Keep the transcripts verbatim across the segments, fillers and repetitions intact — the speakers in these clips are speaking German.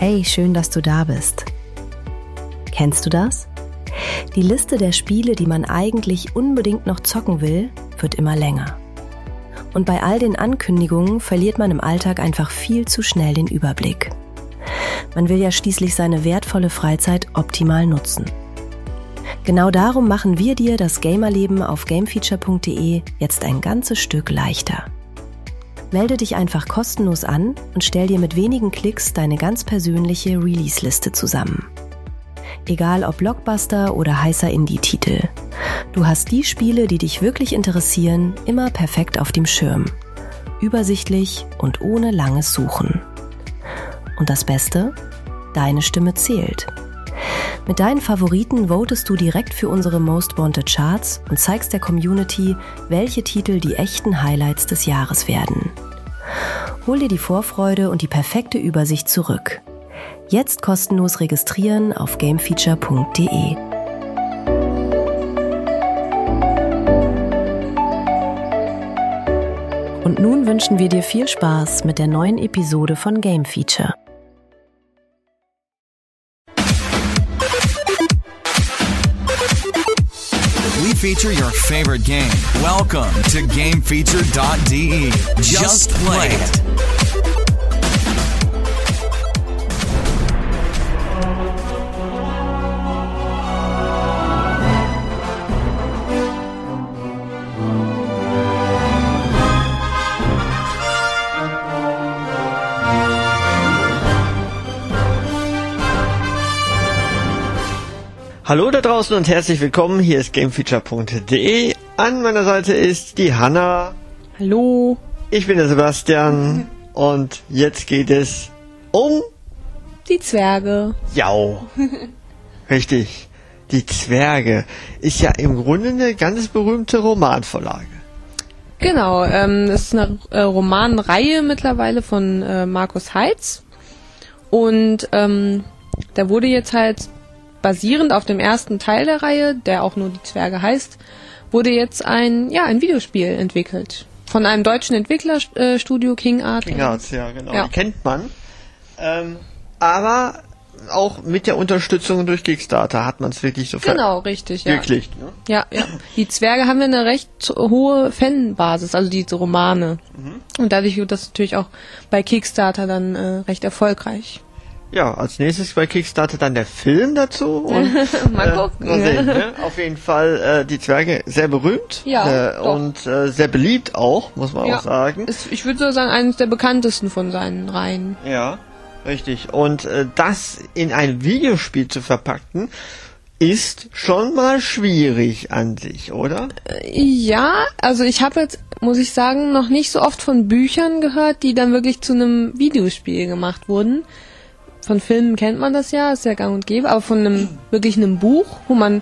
Hey, schön, dass du da bist. Kennst du das? Die Liste der Spiele, die man eigentlich unbedingt noch zocken will, wird immer länger. Und bei all den Ankündigungen verliert man im Alltag einfach viel zu schnell den Überblick. Man will ja schließlich seine wertvolle Freizeit optimal nutzen. Genau darum machen wir dir das Gamerleben auf gamefeature punkt de jetzt ein ganzes Stück leichter. Melde dich einfach kostenlos an und stell dir mit wenigen Klicks deine ganz persönliche Release-Liste zusammen. Egal ob Blockbuster oder heißer Indie-Titel. Du hast die Spiele, die dich wirklich interessieren, immer perfekt auf dem Schirm. Übersichtlich und ohne langes Suchen. Und das Beste? Deine Stimme zählt. Mit deinen Favoriten votest du direkt für unsere Most Wanted Charts und zeigst der Community, welche Titel die echten Highlights des Jahres werden. Hol dir die Vorfreude und die perfekte Übersicht zurück. Jetzt kostenlos registrieren auf gamefeature punkt de. Und nun wünschen wir dir viel Spaß mit der neuen Episode von Game Feature. We feature your favorite game. Welcome to gamefeature dot de. Just play it. Hallo da draußen und herzlich willkommen, hier ist gamefeature punkt de. An meiner Seite ist die Hanna. Hallo. Ich bin der Sebastian und jetzt geht es um... Die Zwerge. Jau. Richtig. Die Zwerge ist ja im Grunde eine ganz berühmte Romanvorlage. Genau, ähm, das ist eine äh, Romanreihe mittlerweile von äh, Markus Heitz. Und ähm, da wurde jetzt halt... basierend auf dem ersten Teil der Reihe, der auch nur die Zwerge heißt, wurde jetzt ein ja ein Videospiel entwickelt. Von einem deutschen Entwicklerstudio, King Art. King Arts, ja, genau. Ja. Die kennt man. Ähm, aber auch mit der Unterstützung durch Kickstarter hat man es wirklich so Genau, richtig, ja. Wirklich, ne? Ja, ja. Die Zwerge haben ja eine recht hohe Fanbasis, also diese Romane. Mhm. Und dadurch wird das natürlich auch bei Kickstarter dann äh, recht erfolgreich. Ja, als nächstes bei Kickstarter dann der Film dazu. Und, mal gucken. Äh, mal sehen, ne? Auf jeden Fall äh, die Zwerge sehr berühmt ja, äh, und äh, sehr beliebt auch, muss man ja. auch sagen. Ist, ich würde so sagen, eines der bekanntesten von seinen Reihen. Ja, richtig. Und äh, das in ein Videospiel zu verpacken, ist schon mal schwierig an sich, oder? Ja, also ich habe jetzt, muss ich sagen, noch nicht so oft von Büchern gehört, die dann wirklich zu einem Videospiel gemacht wurden. Von Filmen kennt man das ja, ist ja gang und gäbe, aber von einem wirklich einem Buch, wo man,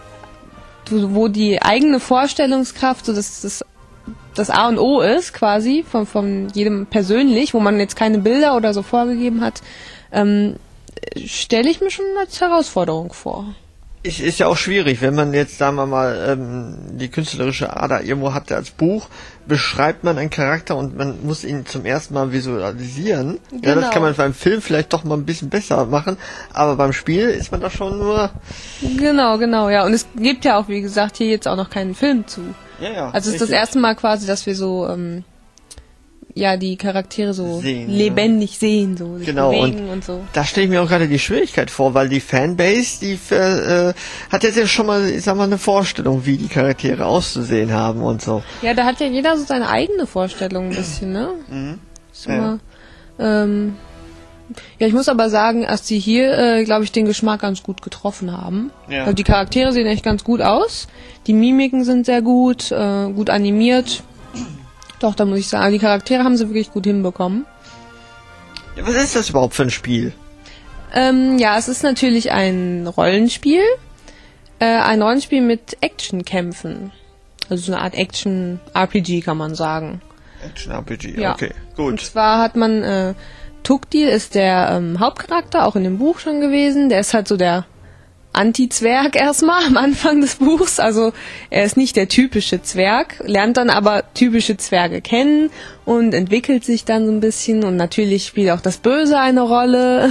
wo die eigene Vorstellungskraft so das, das, das A und O ist, quasi, von, von jedem persönlich, wo man jetzt keine Bilder oder so vorgegeben hat, ähm, stelle ich mir schon als Herausforderung vor. Ist, ist ja auch schwierig, wenn man jetzt, sagen wir mal, ähm, die künstlerische Ader irgendwo hat als Buch, beschreibt man einen Charakter und man muss ihn zum ersten Mal visualisieren. Genau. Ja, das kann man beim Film vielleicht doch mal ein bisschen besser machen, aber beim Spiel ist man da schon nur... Genau, genau, ja. Und es gibt ja auch, wie gesagt, hier jetzt auch noch keinen Film zu. Ja, ja. Also es ist das erste Mal quasi, dass wir so... Ähm, ja, die Charaktere so sehen, lebendig ja. sehen, so sich genau, bewegen und, und so. Da stelle ich mir auch gerade die Schwierigkeit vor, weil die Fanbase, die äh, hat jetzt ja schon mal, ich sag mal, eine Vorstellung, wie die Charaktere auszusehen haben und so. Ja, da hat ja jeder so seine eigene Vorstellung ein bisschen, ne? Mhm. Ist immer, ja. Ähm, ja, ich muss aber sagen, dass sie hier, äh, glaube ich, den Geschmack ganz gut getroffen haben. Ja. Also die Charaktere sehen echt ganz gut aus, die Mimiken sind sehr gut, äh, gut animiert. Doch, da muss ich sagen, die Charaktere haben sie wirklich gut hinbekommen. Ja, was ist das überhaupt für ein Spiel? Ähm, ja, es ist natürlich ein Rollenspiel. Äh, ein Rollenspiel mit Actionkämpfen. Also so eine Art Action-R P G, kann man sagen. Action-R P G, ja. Okay, gut. Und zwar hat man, äh, Tukdil ist der ähm, Hauptcharakter, auch in dem Buch schon gewesen. Der ist halt so der Anti-Zwerg erstmal am Anfang des Buchs. Also er ist nicht der typische Zwerg, lernt dann aber typische Zwerge kennen und entwickelt sich dann so ein bisschen. Und natürlich spielt auch das Böse eine Rolle.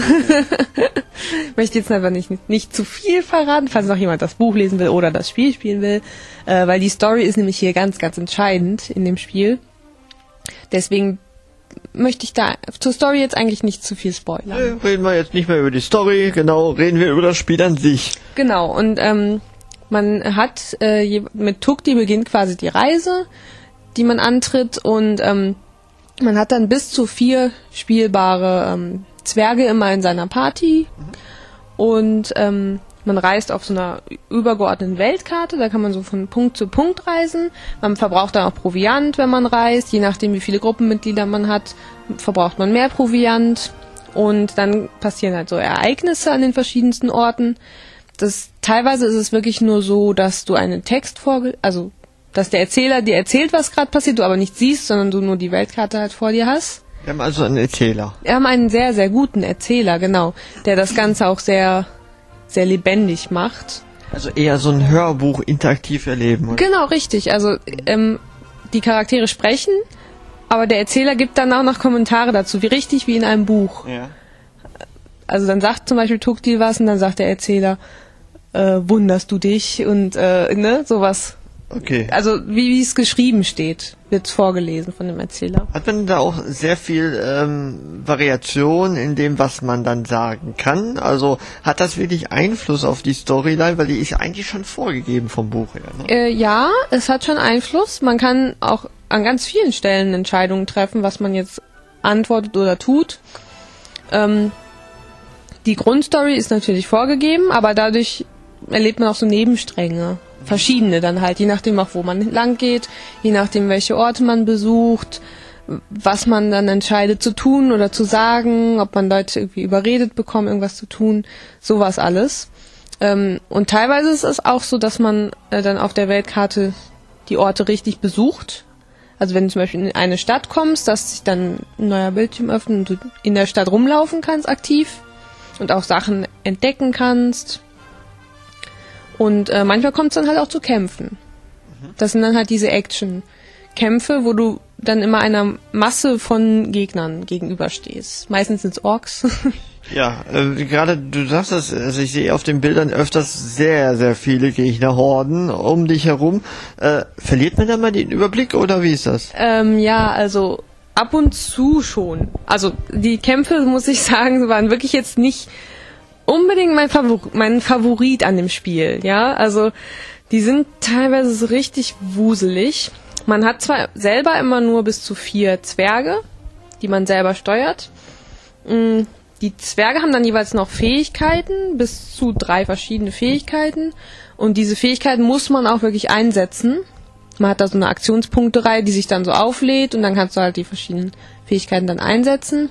Ich möchte jetzt einfach nicht, nicht, nicht zu viel verraten, falls noch jemand das Buch lesen will oder das Spiel spielen will. Äh, weil die Story ist nämlich hier ganz, ganz entscheidend in dem Spiel. Deswegen möchte ich da zur Story jetzt eigentlich nicht zu viel spoilern. Nee, reden wir jetzt nicht mehr über die Story, genau, reden wir über das Spiel an sich. Genau, und ähm, man hat, äh, mit Tukti beginnt quasi die Reise, die man antritt, und ähm, man hat dann bis zu vier spielbare ähm, Zwerge immer in seiner Party, mhm. und ähm, man reist auf so einer übergeordneten Weltkarte, da kann man so von Punkt zu Punkt reisen. Man verbraucht dann auch Proviant, wenn man reist. Je nachdem, wie viele Gruppenmitglieder man hat, verbraucht man mehr Proviant. Und dann passieren halt so Ereignisse an den verschiedensten Orten. Das, teilweise ist es wirklich nur so, dass du einen Text vorge... also dass der Erzähler dir erzählt, was gerade passiert, du aber nicht siehst, sondern du nur die Weltkarte halt vor dir hast. Wir haben also einen Erzähler. Wir haben einen sehr, sehr guten Erzähler, genau, der das Ganze auch sehr... sehr lebendig macht. Also eher so ein Hörbuch interaktiv erleben. Oder? Genau, richtig. Also ähm, die Charaktere sprechen, aber der Erzähler gibt dann auch noch Kommentare dazu, wie richtig wie in einem Buch. Ja. Also dann sagt zum Beispiel Tukti was und dann sagt der Erzähler, äh, wunderst du dich und äh, ne, sowas. Okay. Also wie, wie es geschrieben steht, wird vorgelesen von dem Erzähler. Hat man da auch sehr viel ähm, Variation in dem, was man dann sagen kann? Also hat das wirklich Einfluss auf die Storyline, weil die ist eigentlich schon vorgegeben vom Buch her, ne? Äh, ja, es hat schon Einfluss. Man kann auch an ganz vielen Stellen Entscheidungen treffen, was man jetzt antwortet oder tut. Ähm, die Grundstory ist natürlich vorgegeben, aber dadurch erlebt man auch so Nebenstränge. Verschiedene dann halt, je nachdem auch wo man lang geht, je nachdem welche Orte man besucht, was man dann entscheidet zu tun oder zu sagen, ob man Leute irgendwie überredet bekommt, irgendwas zu tun, sowas alles. Ähm, und teilweise ist es auch so, dass man äh, dann auf der Weltkarte die Orte richtig besucht. Also wenn du zum Beispiel in eine Stadt kommst, dass sich dann ein neuer Bildschirm öffnet und du in der Stadt rumlaufen kannst aktiv und auch Sachen entdecken kannst. Und äh, manchmal kommt es dann halt auch zu Kämpfen. Das sind dann halt diese Action-Kämpfe, wo du dann immer einer Masse von Gegnern gegenüberstehst. Meistens sind es Orks. Ja, äh, gerade du sagst das, also ich sehe auf den Bildern öfters sehr, sehr viele Gegnerhorden um dich herum. Äh, verliert man da mal den Überblick oder wie ist das? Ähm, ja, also ab und zu schon. Also die Kämpfe, muss ich sagen, waren wirklich jetzt nicht unbedingt mein, Favor- mein Favorit an dem Spiel, ja, also die sind teilweise so richtig wuselig. Man hat zwar selber immer nur bis zu vier Zwerge, die man selber steuert. Die Zwerge haben dann jeweils noch Fähigkeiten, bis zu drei verschiedene Fähigkeiten, und diese Fähigkeiten muss man auch wirklich einsetzen. Man hat da so eine Aktionspunktereihe, die sich dann so auflädt, und dann kannst du halt die verschiedenen Fähigkeiten dann einsetzen.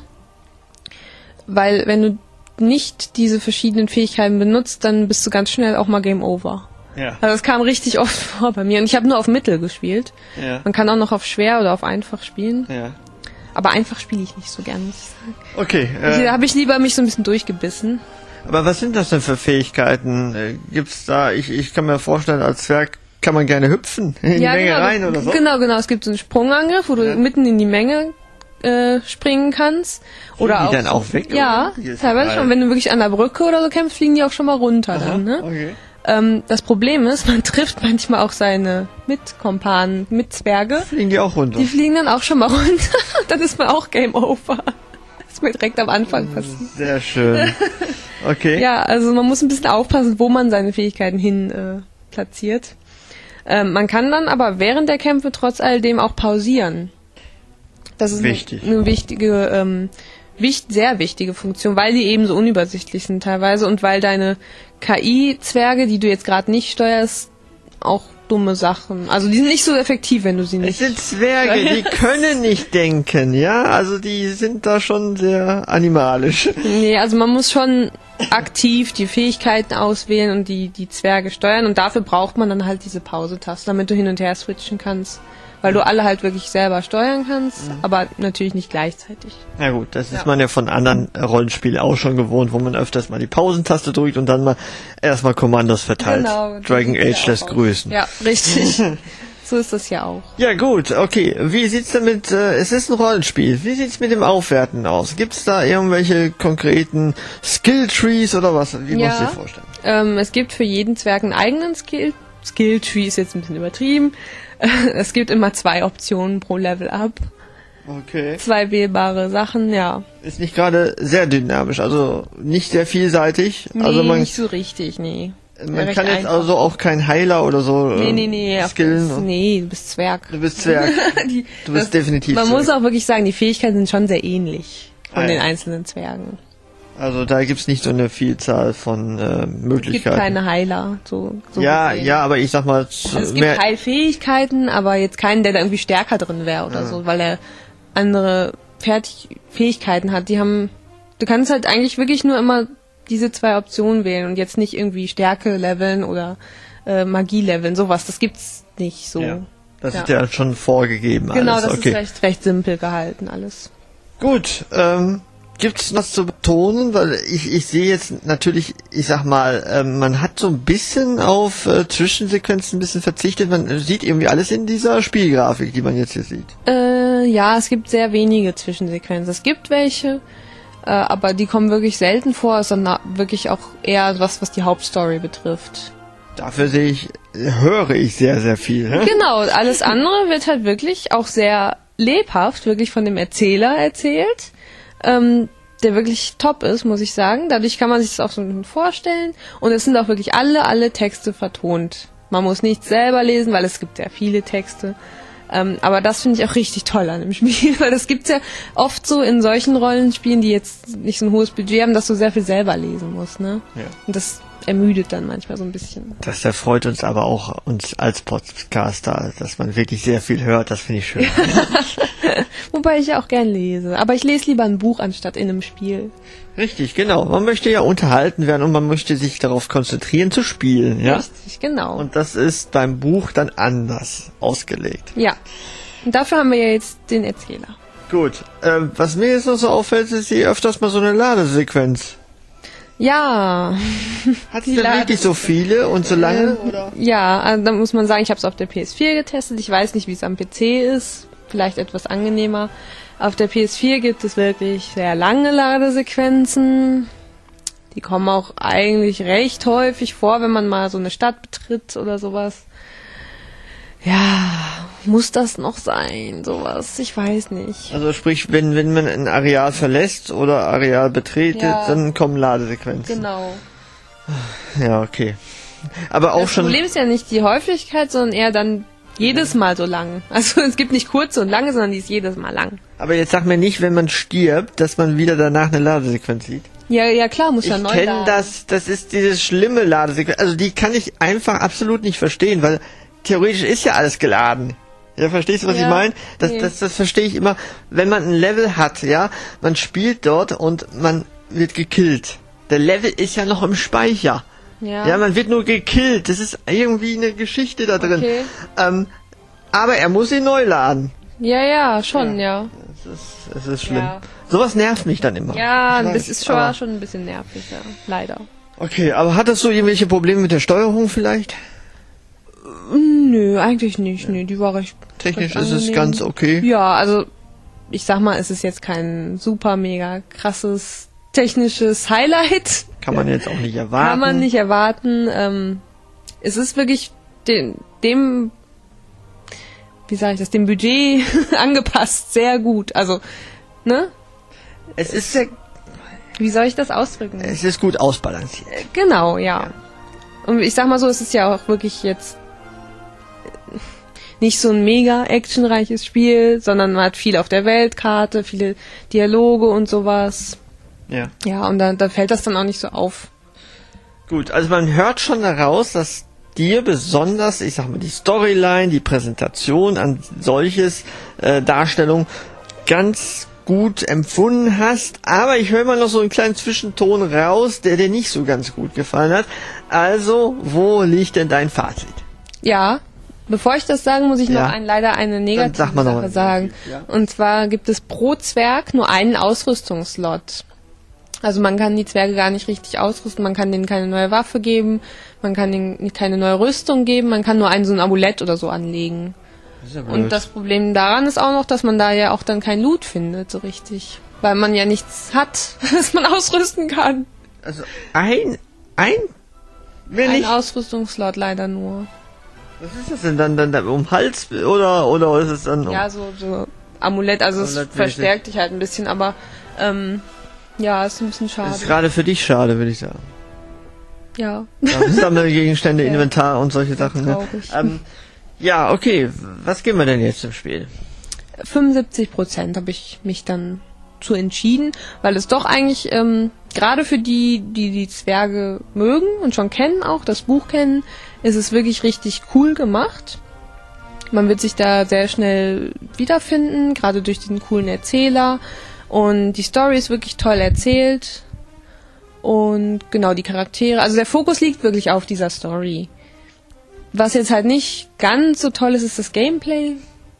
Weil wenn du nicht diese verschiedenen Fähigkeiten benutzt, dann bist du ganz schnell auch mal Game Over. Ja. Also das kam richtig oft vor bei mir, und ich habe nur auf Mittel gespielt. Ja. Man kann auch noch auf schwer oder auf einfach spielen. Ja. Aber einfach spiele ich nicht so gern, muss ich sagen. Okay. Äh, Äh, da habe ich lieber mich so ein bisschen durchgebissen. aber was sind das denn für Fähigkeiten? Äh, gibt's da, ich, ich kann mir vorstellen, als Zwerg kann man gerne hüpfen in Ja, die Menge genau, rein oder so? Genau, genau. Es gibt so einen Sprungangriff, wo du Ja. mitten in die Menge äh, springen kannst. Oder Fliegen die auch, dann auch weg? Ja, oder? teilweise schon. Wenn du wirklich an der Brücke oder so kämpfst, fliegen die auch schon mal runter. Aha, Dann, ne? okay. Ähm, das Problem ist, man trifft manchmal auch seine Mitkompanen, Mitzwerge. Fliegen die auch runter? Die fliegen dann auch schon mal runter. Dann ist man auch Game Over. Das ist mir direkt am Anfang passiert. Sehr schön. Okay. Ja, also man muss ein bisschen aufpassen, wo man seine Fähigkeiten hin äh, platziert. Ähm, man kann dann aber während der Kämpfe trotz alledem auch pausieren. Das ist Wichtig. eine, eine wichtige, ähm, wicht, sehr wichtige Funktion, weil die eben so unübersichtlich sind teilweise und weil deine K I-Zwerge, die du jetzt gerade nicht steuerst, auch dumme Sachen. Also die sind nicht so effektiv, wenn du sie nicht... Es sind Zwerge, die können nicht denken, ja? Also die sind da schon sehr animalisch. Nee, also man muss schon aktiv die Fähigkeiten auswählen und die, die Zwerge steuern. Und dafür braucht man dann halt diese Pause-Taste, damit du hin und her switchen kannst. Weil du alle halt wirklich selber steuern kannst, mhm. aber natürlich nicht gleichzeitig. Na gut, das ja. ist man ja von anderen Rollenspielen auch schon gewohnt, wo man öfters mal die Pausentaste drückt und dann mal erstmal Kommandos verteilt. Genau, Dragon Age lässt grüßen. Ja, richtig. So ist das ja auch. Ja gut, okay. Wie sieht's denn mit, äh, es ist ein Rollenspiel, wie sieht's mit dem Aufwerten aus? Gibt's da irgendwelche konkreten Skill-Trees oder was? Wie ja, musst du dir vorstellen? Ähm, es gibt für jeden Zwerg einen eigenen Skill. Skill-Tree ist jetzt ein bisschen übertrieben. Es gibt immer zwei Optionen pro Level-Up. Okay. Zwei wählbare Sachen, ja. Ist nicht gerade sehr dynamisch, also nicht sehr vielseitig. Nee, also man, nicht so richtig, nee. Man kann jetzt einfach. Also auch kein Heiler oder so nee, nee, nee, äh, skillen. Das, nee, du bist Zwerg. Du bist Zwerg. die, du bist das, definitiv Man Zwerg. muss auch wirklich sagen, die Fähigkeiten sind schon sehr ähnlich von ah, den ja. einzelnen Zwergen. Also da gibt's nicht so eine Vielzahl von äh, Möglichkeiten. Es gibt keine Heiler. So, so ja, gesehen. ja, aber ich sag mal... Also es gibt Heilfähigkeiten, aber jetzt keinen, der da irgendwie stärker drin wäre oder ja. so, weil er andere Fertig Fähigkeiten hat. Die haben... Du kannst halt eigentlich wirklich nur immer diese zwei Optionen wählen und jetzt nicht irgendwie Stärke leveln oder äh, Magie leveln, sowas. Das gibt's nicht so. Ja, das ja. ist ja schon vorgegeben alles. Genau, das okay. ist recht, recht simpel gehalten alles. Gut, ähm... Gibt's was zu betonen? Weil ich, ich sehe jetzt natürlich, ich sag mal, ähm, man hat so ein bisschen auf äh, Zwischensequenzen ein bisschen verzichtet. Man sieht irgendwie alles in dieser Spielgrafik, die man jetzt hier sieht. Äh, ja, es gibt sehr wenige Zwischensequenzen. Es gibt welche, äh, aber die kommen wirklich selten vor. Es ist dann wirklich auch eher was, was die Hauptstory betrifft. Dafür sehe ich, höre ich sehr, sehr viel. Ne? Genau, alles andere wird halt wirklich auch sehr lebhaft, wirklich von dem Erzähler erzählt. Ähm, der wirklich top ist, muss ich sagen. Dadurch kann man sich das auch so ein bisschen vorstellen. Und es sind auch wirklich alle, alle Texte vertont. Man muss nichts selber lesen, weil es gibt sehr viele Texte. Ähm, aber das finde ich auch richtig toll an dem Spiel, weil das gibt's ja oft so in solchen Rollenspielen, die jetzt nicht so ein hohes Budget haben, dass du sehr viel selber lesen musst, ne? Ja. Und das ermüdet dann manchmal so ein bisschen. Das erfreut uns aber auch uns als Podcaster, dass man wirklich sehr viel hört, das finde ich schön. Wobei ich ja auch gern lese. Aber ich lese lieber ein Buch anstatt in einem Spiel. Richtig, genau. Man möchte ja unterhalten werden und man möchte sich darauf konzentrieren zu spielen, ja? Richtig, genau. Und das ist beim Buch dann anders ausgelegt. Ja. Und dafür haben wir ja jetzt den Erzähler. Gut. Ähm, was mir jetzt noch so auffällt, ist hier öfters mal so eine Ladesequenz. Ja. Hat es denn wirklich so viele und so lange? Äh, oder? Ja, also da muss man sagen, ich habe es auf der P S vier getestet. Ich weiß nicht, wie es am P C ist. Vielleicht etwas angenehmer. Auf der P S vier gibt es wirklich sehr lange Ladesequenzen. Die kommen auch eigentlich recht häufig vor, wenn man mal so eine Stadt betritt oder sowas. Ja, muss das noch sein, sowas? Ich weiß nicht. Also sprich, wenn, wenn man ein Areal verlässt oder Areal betretet, ja. dann kommen Ladesequenzen. Genau. Ja, okay. Aber auch das schon... Das Problem ist ja nicht die Häufigkeit, sondern eher dann jedes Mal so lang. Also es gibt nicht kurze und lange, sondern die ist jedes Mal lang. Aber jetzt sag mir nicht, wenn man stirbt, dass man wieder danach eine Ladesequenz sieht. Ja, ja klar, muss ja neu laden. Ich kenne das, das ist dieses schlimme Ladesequenz. Also die kann ich einfach absolut nicht verstehen, weil theoretisch ist ja alles geladen. Ja, verstehst du, was ja, ich meine? Das, nee. das, das verstehe ich immer. Wenn man ein Level hat, ja, man spielt dort und man wird gekillt. Der Level ist ja noch im Speicher. Ja. ja, man wird nur gekillt. Das ist irgendwie eine Geschichte da drin. Okay. Ähm, aber er muss ihn neu laden. Ja, ja, schon, ja. ja. Es ist, es ist schlimm. Ja. Sowas nervt mich dann immer. Ja, das ist schon, schon ein bisschen nervig, ja. Leider. Okay, aber hattest du irgendwelche Probleme mit der Steuerung vielleicht? Nö, eigentlich nicht. Nö, die war recht. Technisch recht ist es ganz okay. Ja, also ich sag mal, es ist jetzt kein super mega krasses technisches Highlight. Kann man jetzt auch nicht erwarten. Kann man nicht erwarten. Ähm, es ist wirklich dem, dem, wie sage ich das, dem Budget angepasst, sehr gut. Also, ne? Es ist sehr, wie soll ich das ausdrücken? Es ist gut ausbalanciert. Genau, ja. ja. Und ich sag mal so, es ist ja auch wirklich jetzt nicht so ein mega actionreiches Spiel, sondern man hat viel auf der Weltkarte, viele Dialoge und sowas. Ja. Ja, und da, da fällt das dann auch nicht so auf. Gut, also man hört schon daraus, dass dir besonders, ich sag mal, die Storyline, die Präsentation an solches äh, Darstellung ganz gut empfunden hast, aber ich höre mal noch so einen kleinen Zwischenton raus, der dir nicht so ganz gut gefallen hat. Also, wo liegt denn dein Fazit? Ja, bevor ich das sage, muss ich Ja. noch ein, leider eine negative sag mal noch Sache was. sagen. Ja. Und zwar gibt es pro Zwerg nur einen Ausrüstungslot. Also man kann die Zwerge gar nicht richtig ausrüsten, man kann denen keine neue Waffe geben, man kann denen keine neue Rüstung geben, man kann nur ein so ein Amulett oder so anlegen. Das ist ja blöd. Und das Problem daran ist auch noch, dass man da ja auch dann kein Loot findet, so richtig. Weil man ja nichts hat, was man ausrüsten kann. Also ein, ein, will Ein nicht. Ausrüstungslot leider nur. Was ist das denn dann, dann, dann um Hals oder oder ist es dann um? Ja, so, so Amulett, also es Amulettmäßig. verstärkt dich halt ein bisschen, aber ähm, ja, ist ein bisschen schade. Das ist gerade für dich schade, würde ich sagen. Ja. Ja, Sammelgegenstände, Ja. Inventar und solche Sachen. Ne? Traurig. Ähm, ja, okay. Was geben wir denn jetzt im Spiel? fünfundsiebzig Prozent habe ich mich dann zu entschieden, weil es doch eigentlich ähm, gerade für die, die die Zwerge mögen und schon kennen, auch das Buch kennen, ist es wirklich richtig cool gemacht. Man wird sich da sehr schnell wiederfinden, gerade durch den coolen Erzähler. Und die Story ist wirklich toll erzählt. Und genau, die Charaktere. Also der Fokus liegt wirklich auf dieser Story. Was jetzt halt nicht ganz so toll ist, ist das Gameplay.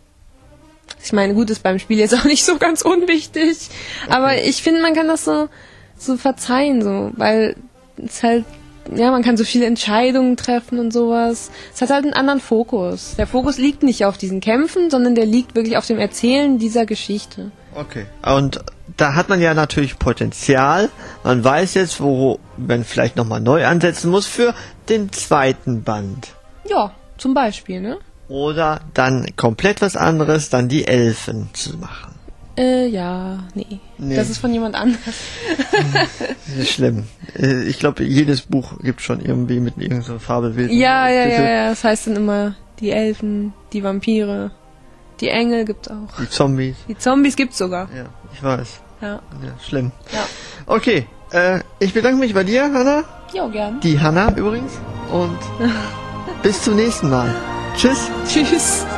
Ich meine, gut, ist beim Spiel jetzt auch nicht so ganz unwichtig. Aber ich finde, man kann das so, so verzeihen, so, weil es halt, ja, man kann so viele Entscheidungen treffen und sowas. Es hat halt einen anderen Fokus. Der Fokus liegt nicht auf diesen Kämpfen, sondern der liegt wirklich auf dem Erzählen dieser Geschichte. Okay. Und da hat man ja natürlich Potenzial. Man weiß jetzt, wo man vielleicht nochmal neu ansetzen muss für den zweiten Band. Ja, zum Beispiel, ne? Oder dann komplett was anderes, dann die Elfen zu machen. Äh, ja, nee. Nee. Das ist von jemand anders. Das ist schlimm. Äh, Ich glaube, jedes Buch gibt schon irgendwie mit irgendeinem Fabelwesen. Ja, ja, ja, ja. Das heißt dann immer die Elfen, die Vampire, die Engel gibt's auch. Die Zombies. Die Zombies gibt's sogar. Ja, ich weiß. Ja. Ja, schlimm. Ja. Okay, äh, ich bedanke mich bei dir, Hanna. Ja, gern. Die Hanna übrigens. Und bis zum nächsten Mal. Tschüss. Tschüss.